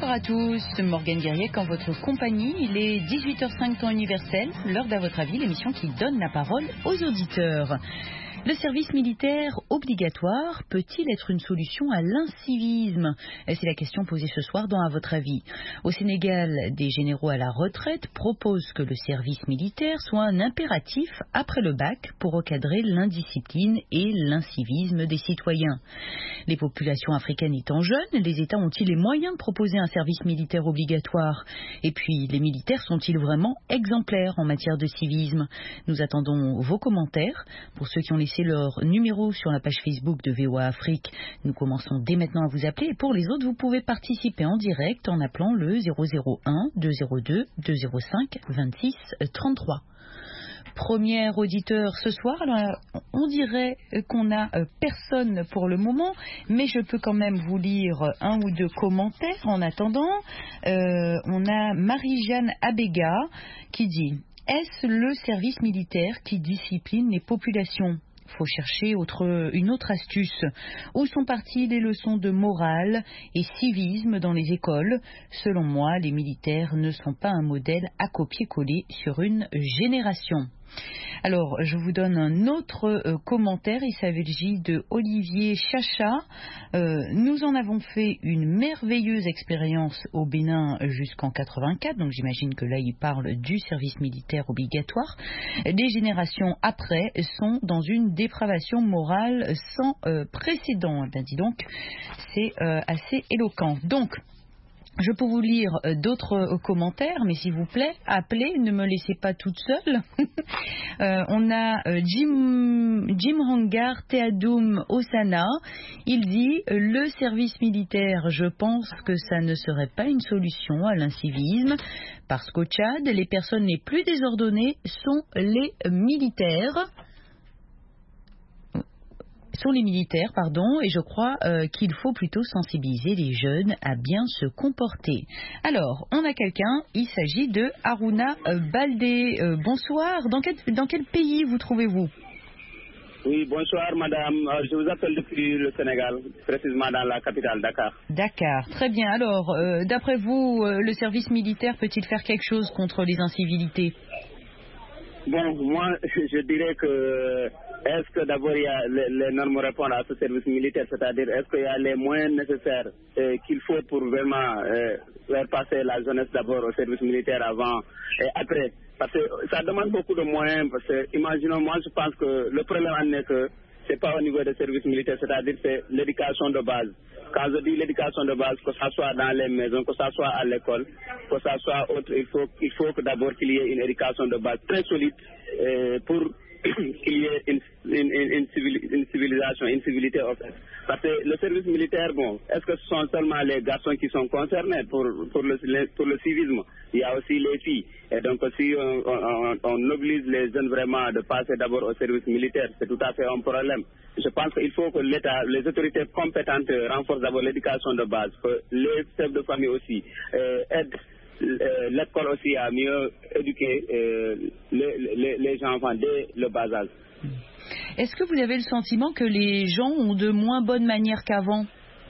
Bonsoir à tous, Morgane Guerrier en votre compagnie. Il est 18h05 temps universel, l'heure d'À votre avis, l'émission qui donne la parole aux auditeurs. Le service militaire obligatoire peut-il être une solution à l'incivisme? C'est la question posée ce soir dans À votre avis. Au Sénégal, des généraux à la retraite proposent que le service militaire soit un impératif après le bac pour recadrer l'indiscipline et l'incivisme des citoyens. Les populations africaines étant jeunes, les États ont-ils les moyens de proposer un service militaire obligatoire? Et puis, les militaires sont-ils vraiment exemplaires en matière de civisme? Nous attendons vos commentaires. Pour ceux qui ont laissé leur numéro sur la page Facebook de VOA Afrique, nous commençons dès maintenant à vous appeler. Et pour les autres, vous pouvez participer en direct en appelant le 001 202 205 26 33. Premier auditeur ce soir. Alors, on dirait qu'on n'a personne pour le moment, mais je peux quand même vous lire un ou deux commentaires en attendant. On a Marie-Jeanne Abega qui dit: est-ce le service militaire qui discipline les populations? Faut chercher une autre astuce. Où sont parties les leçons de morale et civisme dans les écoles? Selon moi, les militaires ne sont pas un modèle à copier-coller sur une génération. Alors, je vous donne un autre commentaire. Il s'agit de Olivier Chacha. Nous en avons fait une merveilleuse expérience au Bénin jusqu'en 84. Donc, j'imagine que là, il parle du service militaire obligatoire. Les générations après sont dans une dépravation morale sans précédent. Ben, dis donc, c'est assez éloquent. Donc, je peux vous lire d'autres commentaires, mais s'il vous plaît, appelez, ne me laissez pas toute seule. On a Jim Hangar Teadoum Osana. Il dit: le service militaire, je pense que ça ne serait pas une solution à l'incivisme, parce qu'au Tchad, les personnes les plus désordonnées sont les militaires. Et je crois qu'il faut plutôt sensibiliser les jeunes à bien se comporter. Alors, on a quelqu'un, il s'agit de Haruna Baldé. Bonsoir, dans quel pays vous trouvez-vous? Oui, bonsoir madame, je vous appelle depuis le Sénégal, précisément dans la capitale, Dakar. D'accord, très bien. Alors, d'après vous, le service militaire peut-il faire quelque chose contre les incivilités? Bon, moi, je dirais que est-ce que d'abord il y a les normes répondent à ce service militaire, c'est-à-dire est-ce qu'il y a les moyens nécessaires qu'il faut pour vraiment faire passer la jeunesse d'abord au service militaire avant et après, parce que ça demande beaucoup de moyens, parce que imaginons, moi je pense que le problème en est que c'est pas au niveau des services militaires, c'est-à-dire c'est l'éducation de base. Quand je dis l'éducation de base, que ça soit dans les maisons, que ça soit à l'école, que ça soit autre, il faut que d'abord qu'il y ait une éducation de base très solide pour qu'il y ait une civilisation, une civilité en fait. Parce que le service militaire, bon, est-ce que ce sont seulement les garçons qui sont concernés pour le civisme? Il y a aussi les filles. Et donc si on oblige les jeunes vraiment de passer d'abord au service militaire, c'est tout à fait un problème. Je pense qu'il faut que l'État, les autorités compétentes renforcent d'abord l'éducation de base, que les chefs de famille aussi aident l'école aussi à mieux éduquer les enfants dès le bas âge. Est-ce que vous avez le sentiment que les gens ont de moins bonnes manières qu'avant?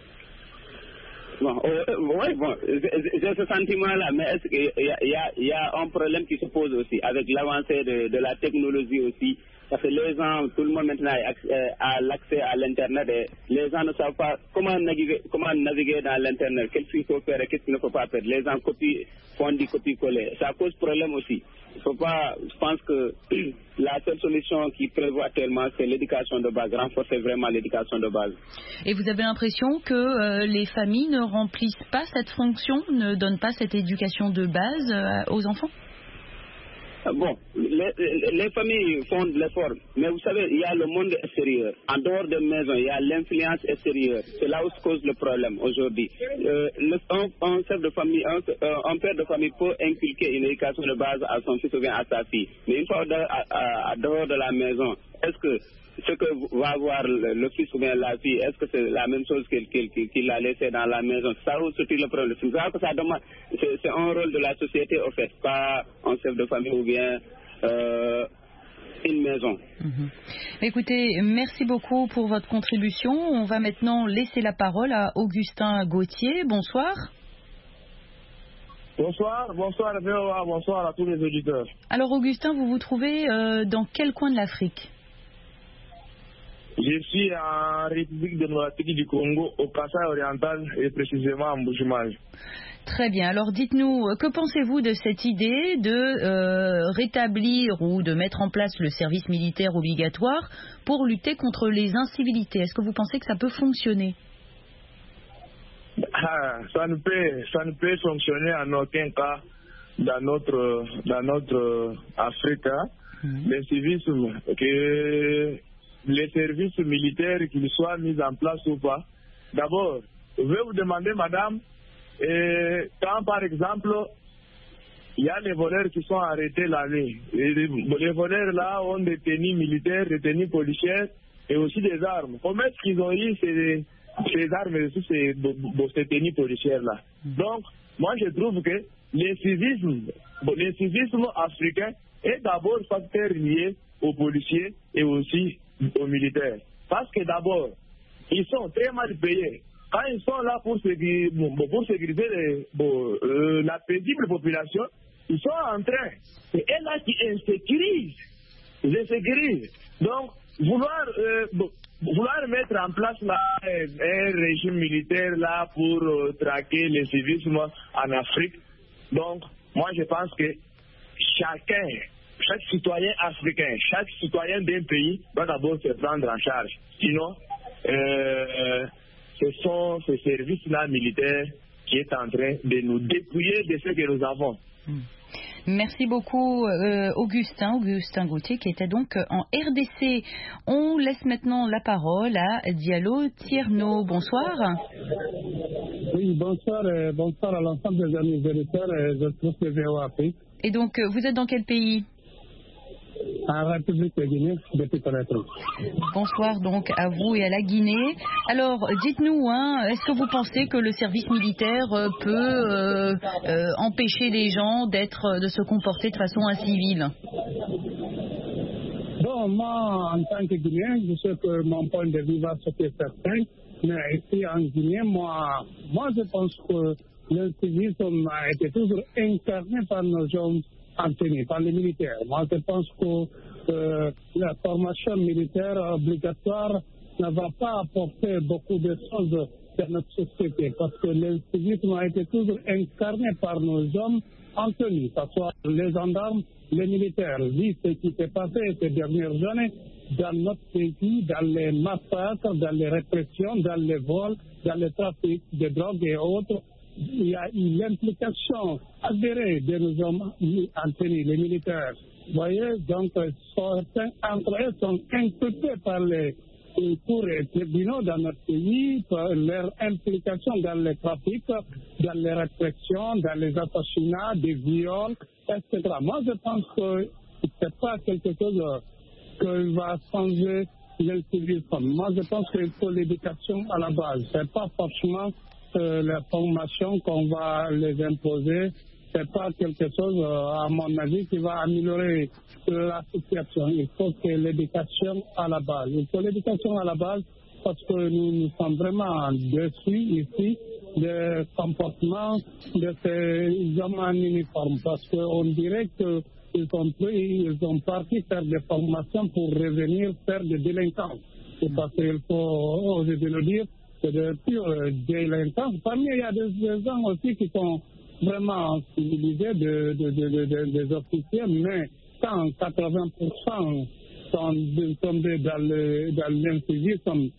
Bon, oui, bon, j'ai ce sentiment-là, mais est-ce qu'il y a un problème qui se pose aussi avec l'avancée de la technologie aussi, parce que les gens, tout le monde maintenant a l'accès à l'Internet et les gens ne savent pas comment naviguer dans l'Internet, qu'est-ce qu'il faut faire et qu'est-ce qu'il ne faut pas faire. Les gens font du copier-coller. Ça cause problème aussi. Il faut pas, je pense que la seule solution qui prévoit actuellement, c'est l'éducation de base, renforcer vraiment l'éducation de base. Et vous avez l'impression que les familles ne remplissent pas cette fonction, ne donnent pas cette éducation de base aux enfants? Bon, les familles font de l'effort, mais vous savez, il y a le monde extérieur. En dehors des maisons, il y a l'influence extérieure. C'est là où se cause le problème aujourd'hui. Un chef de famille, un père de famille peut inculquer une éducation de base à son fils ou bien à sa fille. Mais une fois à dehors de la maison, est-ce que ce que va avoir le fils ou bien la fille, est-ce que c'est la même chose qu'il a laissé dans la maison? Ça où se trouve le problème. C'est ça que ça demande. C'est un rôle de la société, en fait, pas un chef de famille ou bien une maison. Écoutez, merci beaucoup pour votre contribution. On va maintenant laisser la parole à Augustin Gauthier. Bonsoir. Bonsoir, bonsoir VOA, bonsoir à tous les auditeurs. Alors Augustin, vous vous trouvez dans quel coin de l'Afrique? Je suis en République démocratique du Congo, au Kasaï oriental et précisément en Bujumaï. Très bien. Alors dites-nous, que pensez-vous de cette idée de rétablir ou de mettre en place le service militaire obligatoire pour lutter contre les incivilités? Est-ce que vous pensez que ça peut fonctionner? Ça ne peut fonctionner en aucun cas dans notre Afrique. Le civisme, que les services militaires, qu'ils soient mis en place ou pas. D'abord, je vais vous demander, madame, quand par exemple, il y a les voleurs qui sont arrêtés la nuit. Les voleurs là ont des tenues militaires, des tenues policières et aussi des armes. Comment est-ce qu'ils ont eu ces armes et aussi ces tenues policières là? Donc, moi je trouve que le civisme africain est d'abord facteur lié aux policiers et aussi aux militaires. Parce que d'abord, ils sont très mal payés. Quand ils sont là pour sécuriser la paisible population, ils sont en train. C'est elles là qui insécurisent. Donc, vouloir mettre en place là, un régime militaire là pour traquer le civisme en Afrique. Donc, moi je pense que chaque citoyen africain, chaque citoyen d'un pays doit d'abord se prendre en charge. Sinon, ce sont ces services-là militaires qui est en train de nous dépouiller de ce que nous avons. Merci beaucoup Augustin Gauthier qui était donc en RDC. On laisse maintenant la parole à Diallo Tierno. Bonsoir. Oui, bonsoir à l'ensemble des amis auditeurs de tous les VOA. Et donc vous êtes dans quel pays? En République de Guinée, depuis Conakry. Bonsoir donc à vous et à la Guinée. Alors, dites-nous, est-ce que vous pensez que le service militaire peut empêcher les gens de se comporter de façon incivile? Bon, moi, en tant que Guinéen, je sais que mon point de vue va sauter certain, mais ici en Guinée, moi je pense que le civisme a été toujours incarné par nos hommes entraînés, par les militaires. Moi, je pense que la formation militaire obligatoire ne va pas apporter beaucoup de choses dans notre société, parce que le civisme a été toujours incarné par nos hommes en tenue, que ce soit les gendarmes, les militaires. Vu ce qui s'est passé ces dernières années dans notre pays, dans les massacres, dans les répressions, dans les vols, dans le trafic de drogue et autres, il y a eu l'implication avérée de nos hommes en tenue, les militaires. Vous voyez, donc certains entre eux sont inculpés par les cours et tribunaux dans notre pays, par leur implication dans les trafics, dans les répressions, dans les assassinats, des viols, etc. Moi, je pense que ce n'est pas quelque chose qui va changer le civisme. Moi, je pense qu'il faut l'éducation à la base. Ce n'est pas forcément la formation qu'on va les imposer. Ce n'est pas quelque chose, à mon avis, qui va améliorer la situation. Il faut que l'éducation à la base. Il faut l'éducation à la base parce que nous sommes vraiment déçus ici des comportements de ces hommes en uniforme. Parce qu'on dirait qu'ils ont parti faire des formations pour revenir faire des délinquances. C'est parce qu'il faut oser de le dire, c'est de pure délinquance. Parmi il y a des gens aussi qui sont vraiment civilisés, des officiers, mais quand 80% sont tombés dans l'incivisme.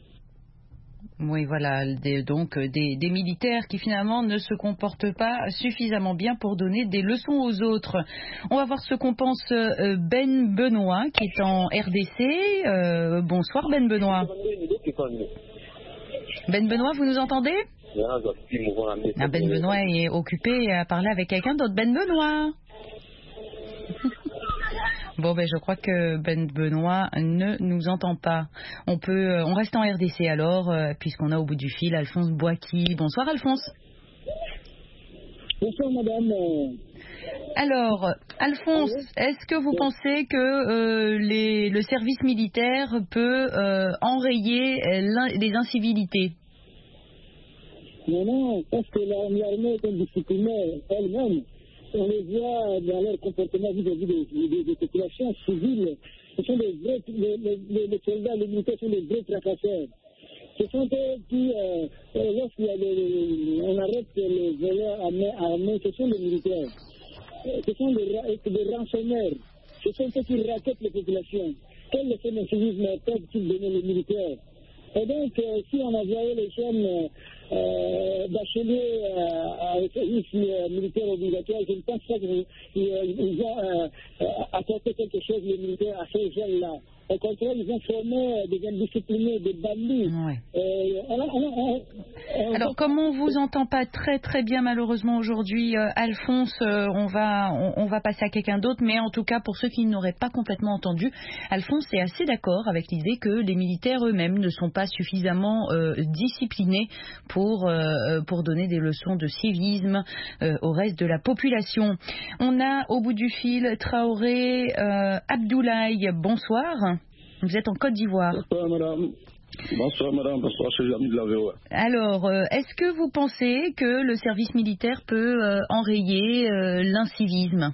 Oui, voilà, donc des militaires qui finalement ne se comportent pas suffisamment bien pour donner des leçons aux autres. On va voir ce qu'en pense Ben Benoît qui est en RDC. Bonsoir Ben Benoît. Ben Benoît, vous nous entendez? Ben Benoît est occupé à parler avec quelqu'un d'autre. Ben Benoît. Bon, je crois que Ben Benoît ne nous entend pas. On reste en RDC alors, puisqu'on a au bout du fil Alphonse Boaki. Bonsoir Alphonse. Bonsoir madame. Alors, Alphonse, est-ce que vous pensez que le service militaire peut enrayer les incivilités? Non, parce que l'armée est disciplinée elle-même. on les voit dans leur comportement vis-à-vis des populations civiles. Ce sont des vrais, les soldats, les militaires sont des vrais tracasseurs. Ce sont eux qui, lorsqu'on arrête les voleurs armés, ce sont les militaires. Ce sont des rançonneurs. Ce sont ceux qui raquettent les populations. Quel effet de civisme peuvent-ils donner les militaires? Et donc, si on envoyait les jeunes bacheliers au service militaire obligatoire, je ne pense pas qu'ils vont apporter quelque chose, les militaires, à ces jeunes-là. Au contraire, ils vont former des indisciplinés, des bandits. Ouais. Alors, comme on vous entend pas très très bien malheureusement aujourd'hui, Alphonse, on va passer à quelqu'un d'autre, mais en tout cas pour ceux qui n'auraient pas complètement entendu, Alphonse est assez d'accord avec l'idée que les militaires eux-mêmes ne sont pas suffisamment disciplinés pour donner des leçons de civisme au reste de la population. On a au bout du fil Traoré Abdoulaye, bonsoir. Vous êtes en Côte d'Ivoire. Bonsoir madame. Bonsoir chers amis de la VOA. Alors, est-ce que vous pensez que le service militaire peut enrayer l'incivisme?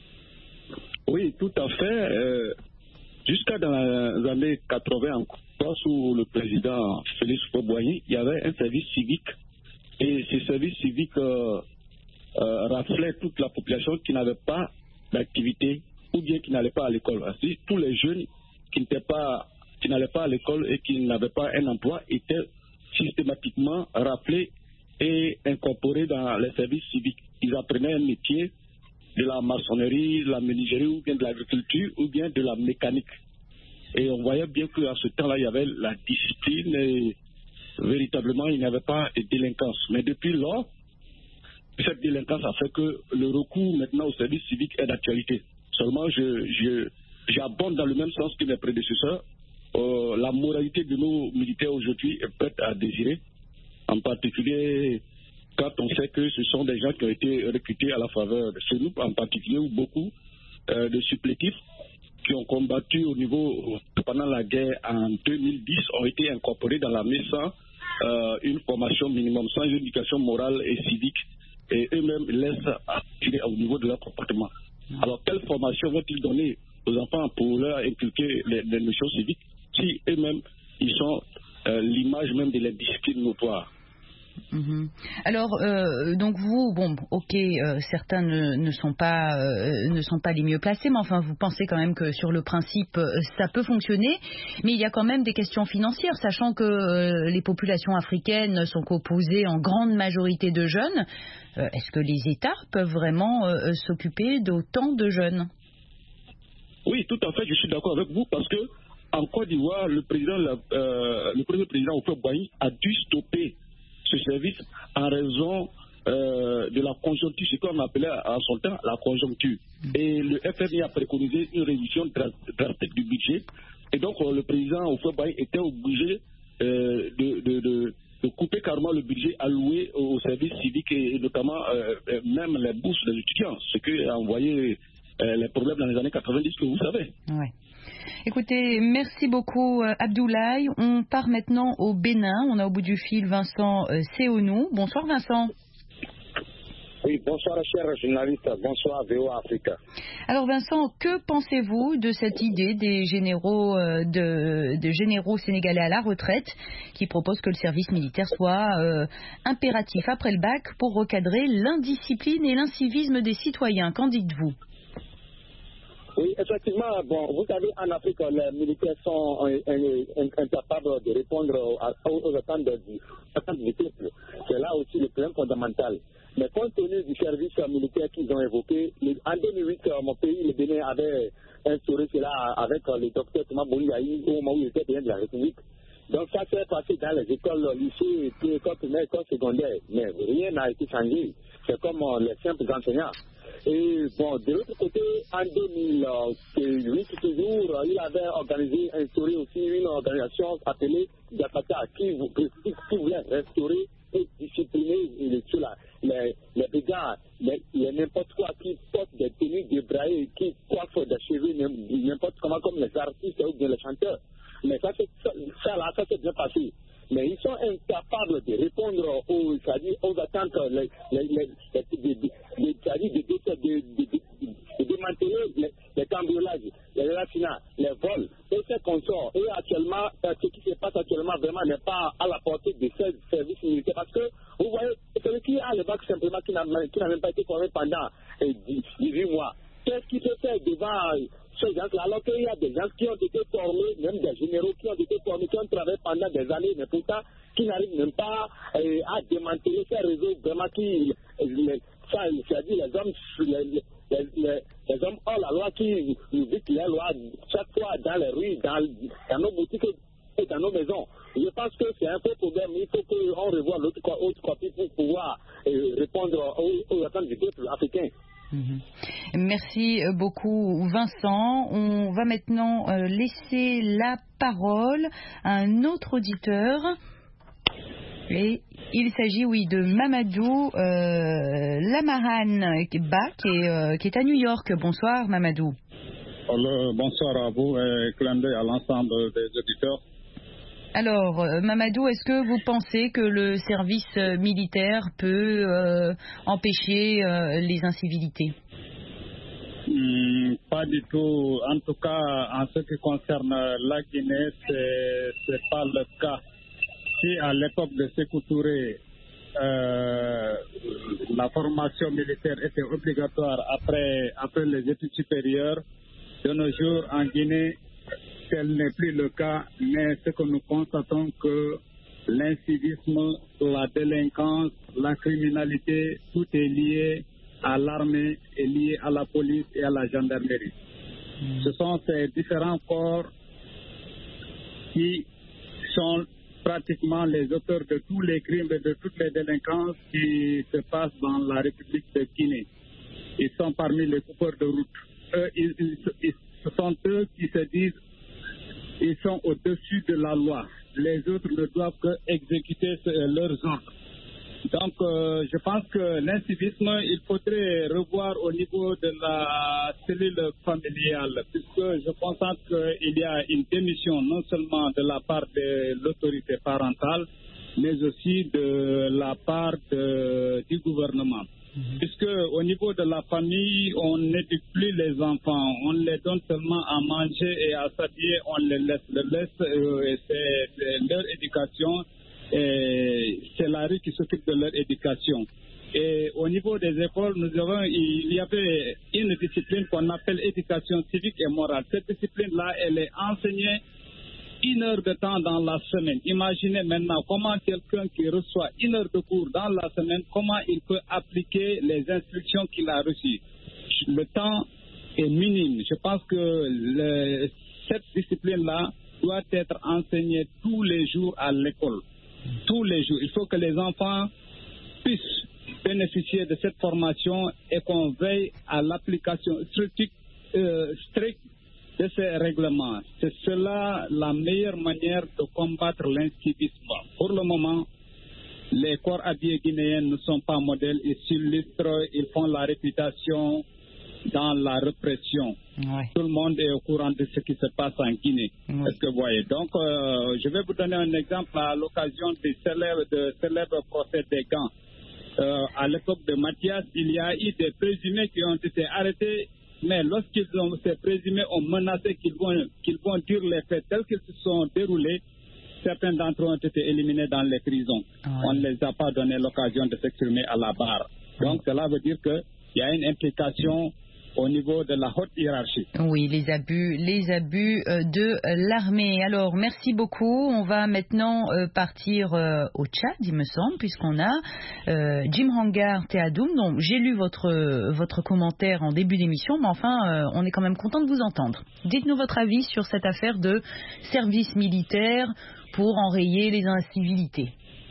Oui, tout à fait. Jusqu'à dans les années 80 encore, sous le président Félix Houphouët-Boigny, il y avait un service civique. Et ce service civique raflait toute la population qui n'avait pas d'activité ou bien qui n'allait pas à l'école. Ainsi, tous les jeunes qui n'allaient pas à l'école et qui n'avaient pas un emploi étaient systématiquement rappelés et incorporés dans les services civiques. Ils apprenaient un métier, de la maçonnerie, de la menuiserie ou bien de l'agriculture ou bien de la mécanique. Et on voyait bien qu'à ce temps-là, il y avait la discipline et véritablement, il n'y avait pas de délinquance. Mais depuis lors, cette délinquance a fait que le recours maintenant au service civique est d'actualité. Seulement, j'abonde dans le même sens que mes prédécesseurs. La moralité de nos militaires aujourd'hui est prête à désirer, en particulier quand on sait que ce sont des gens qui ont été recrutés à la faveur de chez nous, en particulier où beaucoup de supplétifs qui ont combattu au niveau pendant la guerre en 2010 ont été incorporés dans l'armée sans une formation minimum, sans une éducation morale et civique, et eux-mêmes laissent tirer au niveau de leur comportement. Alors, quelle formation vont-ils donner aux enfants pour leur inculquer les notions civiques si eux-mêmes, ils sont l'image même de la discipline notoire? Alors, donc vous, certains ne sont pas les mieux placés, mais enfin, vous pensez quand même que sur le principe, ça peut fonctionner, mais il y a quand même des questions financières, sachant que les populations africaines sont composées en grande majorité de jeunes. Est-ce que les États peuvent vraiment s'occuper d'autant de jeunes? Oui, tout à fait, je suis d'accord avec vous, parce que en Côte d'Ivoire, le premier président Houphouët-Boigny a dû stopper ce service en raison de la conjoncture, ce qu'on appelait en son temps la conjoncture. Et le FMI a préconisé une réduction drastique du budget. Et donc, le président Houphouët-Boigny était obligé de couper carrément le budget alloué aux services civiques et notamment même les bourses des étudiants, ce qui a envoyé les problèmes dans les années 90 que vous savez. Ouais. Écoutez, merci beaucoup Abdoulaye. On part maintenant au Bénin. On a au bout du fil Vincent Seonou. Bonsoir Vincent. Oui, bonsoir chers journalistes, bonsoir VOA Africa. Alors Vincent, que pensez-vous de cette idée des généraux généraux sénégalais à la retraite qui proposent que le service militaire soit impératif après le bac pour recadrer l'indiscipline et l'incivisme des citoyens? Qu'en dites-vous? Oui, effectivement, vous savez, en Afrique, les militaires sont incapables de répondre aux attentes du peuple. C'est là aussi le problème fondamental. Mais compte tenu du service militaire qu'ils ont évoqué, en 2008, mon pays, le Bénin, avait instauré cela avec le docteur Thomas Bouli-Aïe au moment où il était président de la République. Donc ça s'est passé dans les écoles, lycées, écoles primaires, écoles secondaires. Mais rien n'a été changé. C'est comme les simples enseignants. Et de l'autre côté, en 2008, toujours, il avait instauré aussi une organisation appelée Diapata qui voulait restaurer et discipliner les dégâts, n'importe quoi qui porte des tenues débraillées, qui coiffent des cheveux n'importe comment, comme les artistes ou bien les chanteurs. Mais ça s'est bien passé. mais ils sont incapables de répondre aux attentes, de démanteler les cambriolages, les assassinats, les vols, et ces consorts. Et actuellement, ce qui se passe actuellement vraiment n'est pas à la portée de ces services militaires. Parce que, vous voyez, celui qui a le bac simplement, qui n'a même pas été formé pendant 18 mois, qu'est-ce qui se fait devant ces gens-là, alors qu'il y a des gens qui ont été formés, même des généraux qui ont été formés, qui ont travaillé pendant des années, mais pourtant, qui n'arrivent même pas à démanteler ces réseaux vraiment qui, c'est-à-dire les hommes hors la loi qui nous disent les lois chaque fois dans les rues, dans nos boutiques et dans nos maisons. Je pense que c'est un peu problème. Il faut qu'on revoie l'autre côté pour pouvoir répondre aux attentes du peuple africain. Merci beaucoup Vincent. On va maintenant laisser la parole à un autre auditeur. Et il s'agit, de Mamadou Lamaran qui est à New York. Bonsoir Mamadou. Bonsoir à vous et clin d'œil à l'ensemble des auditeurs. Alors, Mamadou, est-ce que vous pensez que le service militaire peut empêcher les incivilités? Pas du tout. En tout cas, en ce qui concerne la Guinée, c'est pas le cas. Si à l'époque de Sékou Touré, la formation militaire était obligatoire après les études supérieures, de nos jours en Guinée, tel n'est plus le cas, mais ce que nous constatons que l'incivisme, la délinquance, la criminalité, tout est lié à l'armée, est lié à la police et à la gendarmerie. Ce sont ces différents corps qui sont pratiquement les auteurs de tous les crimes et de toutes les délinquances qui se passent dans la République de Guinée. Ils sont parmi les coupeurs de route. Ce sont eux qui se disent ils sont au-dessus de la loi. Les autres ne doivent que exécuter leurs ordres. Donc, je pense que l'incivisme, il faudrait revoir au niveau de la cellule familiale, puisque je constate qu'il y a une démission non seulement de la part de l'autorité parentale, mais aussi de la part du gouvernement. Puisque au niveau de la famille, on n'éduque plus les enfants, on les donne seulement à manger et à s'habiller, on les laisse, et c'est leur éducation, et c'est la rue qui s'occupe de leur éducation. Et au niveau des écoles, il y avait une discipline qu'on appelle éducation civique et morale. Cette discipline-là, elle est enseignée 1 heure de temps dans la semaine. Imaginez maintenant comment quelqu'un qui reçoit 1 heure de cours dans la semaine, comment il peut appliquer les instructions qu'il a reçues. Le temps est minime. Je pense que cette discipline-là doit être enseignée tous les jours à l'école. Tous les jours. Il faut que les enfants puissent bénéficier de cette formation et qu'on veille à l'application stricte de ces règlements. C'est cela la meilleure manière de combattre l'incivisme. Pour le moment, les corps habillés guinéens ne sont pas modèles, ils s'illustrent, ils font la réputation dans la répression. Ouais. Tout le monde est au courant de ce qui se passe en Guinée. Ouais. Est-ce que vous voyez? Donc, je vais vous donner un exemple à l'occasion du célèbre procès des Gants. À l'époque de Mathias, il y a eu des présumés qui ont été arrêtés. Mais ces présumés ont menacé qu'ils vont dire les faits tels qu'ils se sont déroulés, certains d'entre eux ont été éliminés dans les prisons. Ouais. On ne les a pas donné l'occasion de s'exprimer à la barre. Donc cela veut dire qu'il y a une implication au niveau de la haute hiérarchie. Oui, les abus de l'armée. Alors, merci beaucoup. On va maintenant partir au Tchad, il me semble, puisqu'on a Jim Hangar Théadoum. Donc, j'ai lu votre commentaire en début d'émission, mais enfin, on est quand même content de vous entendre. Dites-nous votre avis sur cette affaire de service militaire pour enrayer les incivilités.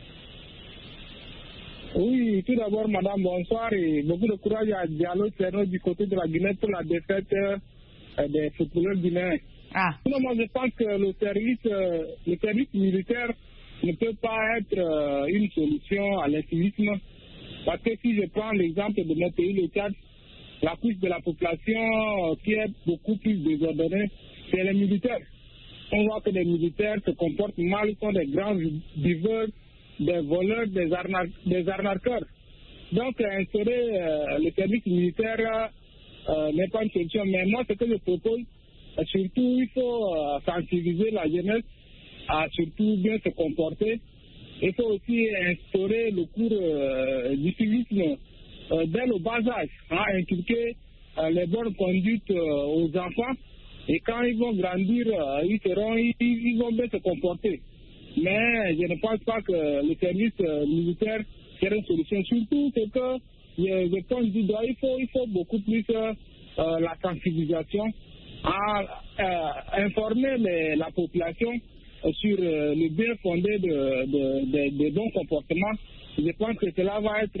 Oui, tout d'abord, madame, bonsoir et beaucoup de courage à Diallo Tcherno du côté de la Guinée pour la défaite des footballeurs guinéens. Moi, je pense que le service militaire ne peut pas être une solution à l'incivisme. Parce que si je prends l'exemple de mon pays, le Tchad, la couche de la population qui est beaucoup plus désordonnée, c'est les militaires. on voit que les militaires se comportent mal, ils sont des grands buveurs, des voleurs, des arnaqueurs. Donc, instaurer le service militaire n'est pas une solution. Mais moi, ce que je propose, surtout, il faut sensibiliser la jeunesse à surtout bien se comporter. Il faut aussi instaurer le cours du civisme dès le bas âge, inculquer les bonnes conduites aux enfants. Et quand ils vont grandir, ils vont bien se comporter. Mais je ne pense pas que le service militaire serait une solution. Surtout, c'est que je pense du doigt, il faut beaucoup plus la sensibilisation, informer la population sur le bien fondé de bons comportements. Je pense que cela va être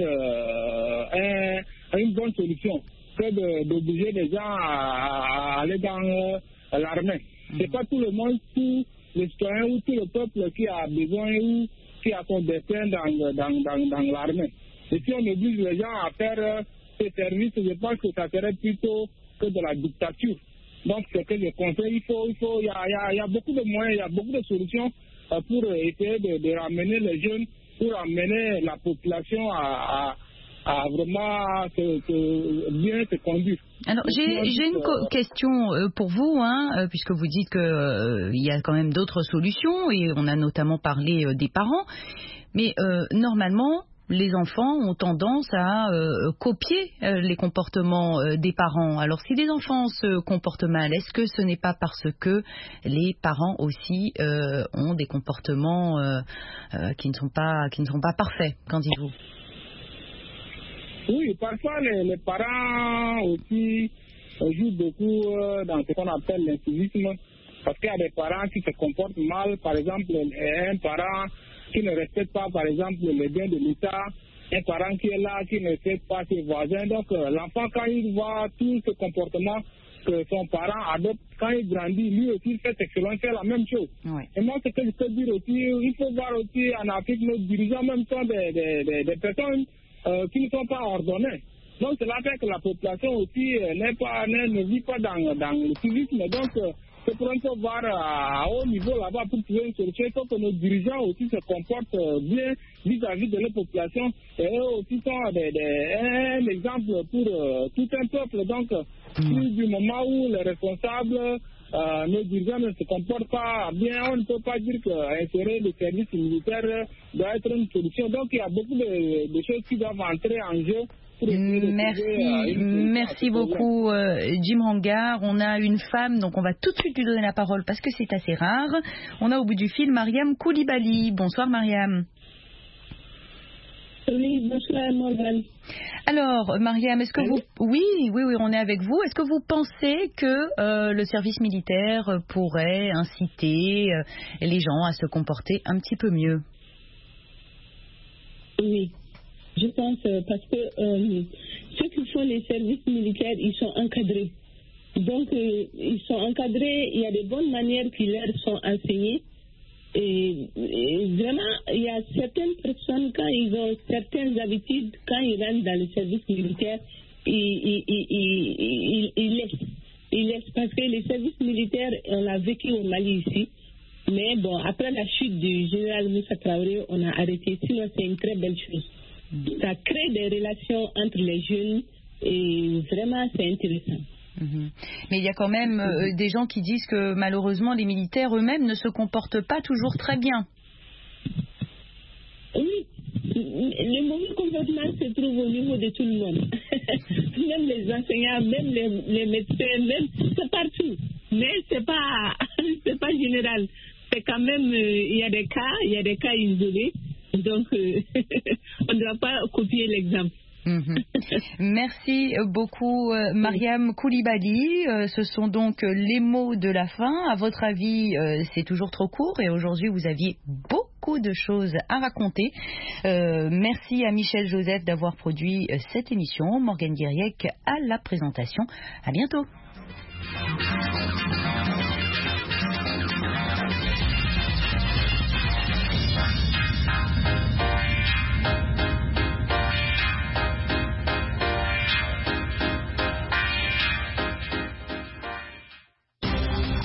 une bonne solution que d'obliger les gens à aller dans l'armée. Ce n'est pas tout le monde, tous les citoyens ou tout le peuple qui a besoin ou qui a son destin dans l'armée. Et si on oblige les gens à faire ces services, je pense que ça serait plutôt que de la dictature. Donc, ce que je conseille, il y a beaucoup de moyens, il y a beaucoup de solutions pour essayer de ramener les jeunes, pour amener la population à vraiment bien se conduire. Alors, j'ai une question pour vous, puisque vous dites qu'il y a quand même d'autres solutions, et on a notamment parlé des parents, mais normalement, les enfants ont tendance à copier les comportements des parents. Alors, si les enfants se comportent mal, est-ce que ce n'est pas parce que les parents aussi ont des comportements qui ne sont pas parfaits? Qu'en dites-vous? Oui, parfois les parents aussi jouent beaucoup dans ce qu'on appelle l'incivisme, parce qu'il y a des parents qui se comportent mal. Par exemple, un parent qui ne respecte pas, par exemple, les biens de l'État, un parent qui est là, qui ne respecte pas ses voisins. Donc, l'enfant, quand il voit tout ce comportement que son parent adopte, quand il grandit, lui aussi fait excellence, fait la même chose. Oui. Et moi, ce que je peux dire aussi, il faut voir aussi en Afrique, nos dirigeants même sont des personnes qui ne sont pas ordonnées. Donc, cela fait que la population aussi ne vit pas dans le civisme. Donc, c'est pour un peu voir à haut niveau là-bas pour trouver une solution. Il faut que nos dirigeants aussi se comportent bien vis-à-vis de la population. Et eux aussi sont un exemple pour tout un peuple. Donc, du moment où les responsables, nos dirigeants ne se comportent pas bien, on ne peut pas dire qu'insérer le service militaire doit être une solution. Donc, il y a beaucoup de choses qui doivent entrer en jeu. Merci beaucoup Jim Hangar. On a une femme, donc on va tout de suite lui donner la parole parce que c'est assez rare. On a au bout du fil Mariam Koulibaly. Bonsoir Mariam. Oui, bonsoir Morgane. Alors Mariam, est-ce que vous... Oui, on est avec vous. Est-ce que vous pensez que le service militaire pourrait inciter les gens à se comporter un petit peu mieux? Oui. Je pense parce que ceux qui font les services militaires, ils sont encadrés. Donc, ils sont encadrés, il y a de bonnes manières qui leur sont enseignées. Et vraiment, il y a certaines personnes, quand ils ont certaines habitudes, quand ils rentrent dans le service militaire, ils laissent. Parce que les services militaires, on l'a vécu au Mali ici. Mais bon, après la chute du général Moussa Traoré, on a arrêté. Sinon, c'est une très belle chose. Ça crée des relations entre les jeunes et vraiment c'est intéressant. Mais il y a quand même des gens qui disent que malheureusement les militaires eux-mêmes ne se comportent pas toujours très bien. Oui, le mauvais comportement se trouve au niveau de tout le monde. Même les enseignants, même les médecins, même c'est partout. Mais c'est pas général. C'est quand même il y a des cas isolés. Donc, on ne doit pas copier l'exemple. Merci beaucoup Mariam Koulibaly. Ce sont donc les mots de la fin. À votre avis, c'est toujours trop court et aujourd'hui vous aviez beaucoup de choses à raconter. Merci à Michel Joseph d'avoir produit cette émission. Morgane Guiriec à la présentation. À bientôt.